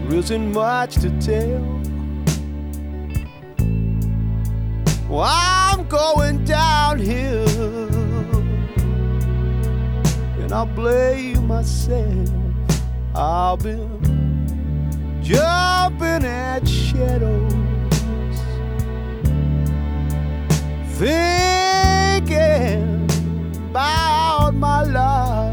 There isn't much to tell. Well, I'm going downhill, and I blame myself. I've been jumping at shadows, thinking about my life.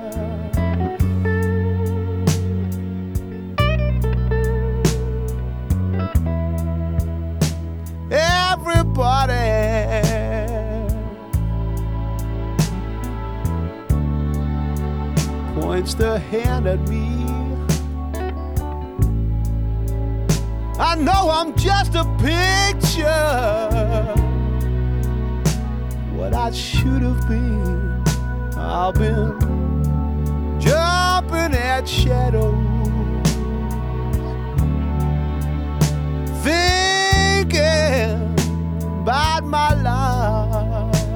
Everybody points their hand at me. I know I'm just a picture, what I should have been. I've been jumping at shadows, thinking about my life.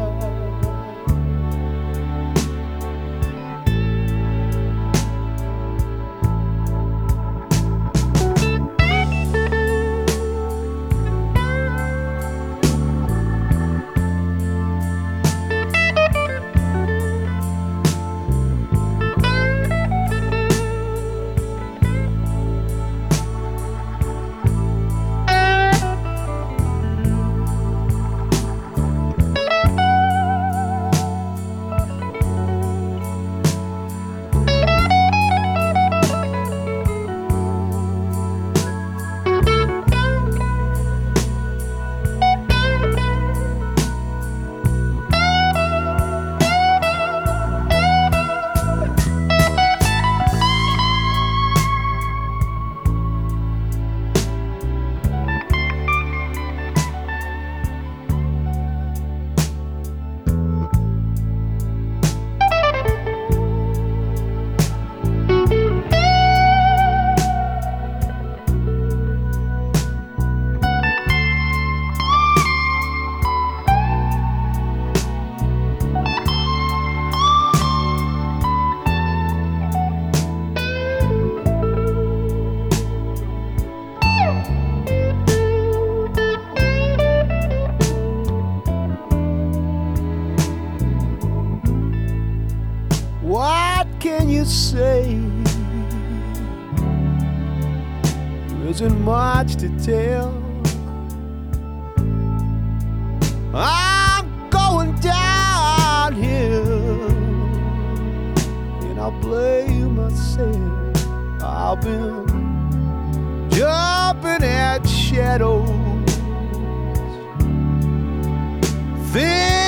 What can you say? There isn't much to tell. I'm going downhill, and I blame myself. I've been jumping at shadows,